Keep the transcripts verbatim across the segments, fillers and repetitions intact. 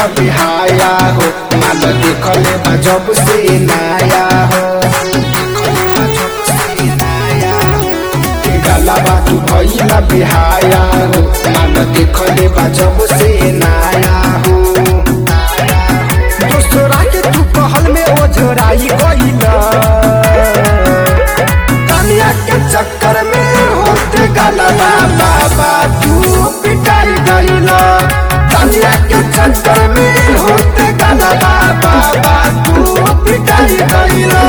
भइला बिहाया हो, माल देखले बा जब से नया हो। गाला बा तू भइला बिहाया हो, माल देखले बा जब से नया हो। दूसरा के तू कहल में ओझराई गइला, कनिया के चक्कर में होते गाला बाबा तू पिटाई गइला। कनिया के चक्कर में होते गाला बाबा तू पिटाई गइला।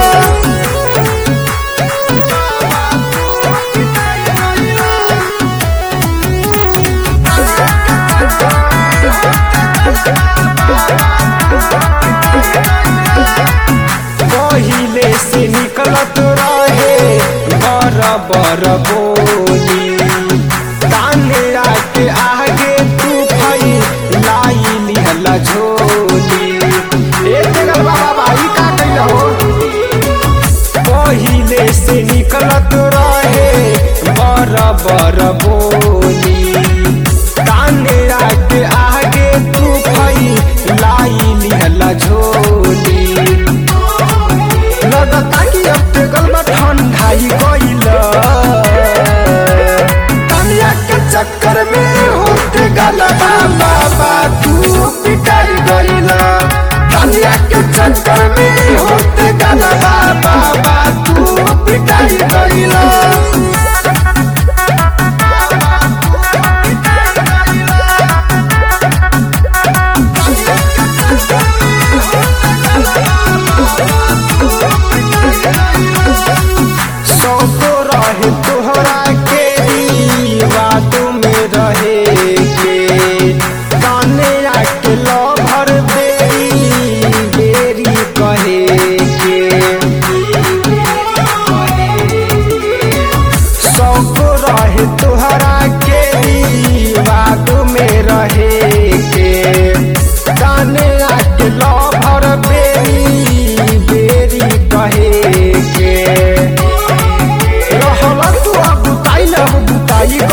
पहिले से निकलत रहे बराबर बोली, ताने आके आगे तू भाई लाई लिहला झोली। ए जगल बाबा भाई का कइला हो, पहिले से निकलत रहे बराबर बोली, ताने आके आगे तू भाई लाई लिहला झोली। लगता कि अब ते गलबा ठंडाई गइला, कनिया के चक्कर में होते गाला बाबा तू पिटाई गइला। कनिया के चक्कर में होते गाला बाबा तू पिटाई गइला। सौको रहे तोहरा के दीवादों में रहे के, काने आके लभर बेरी बेरी कहे के। सौको रहे तोहरा के दीवादों में रहे के, काने आके लभर बेरी बेरी कहे के। रहला तू अब बुताई लब बुताई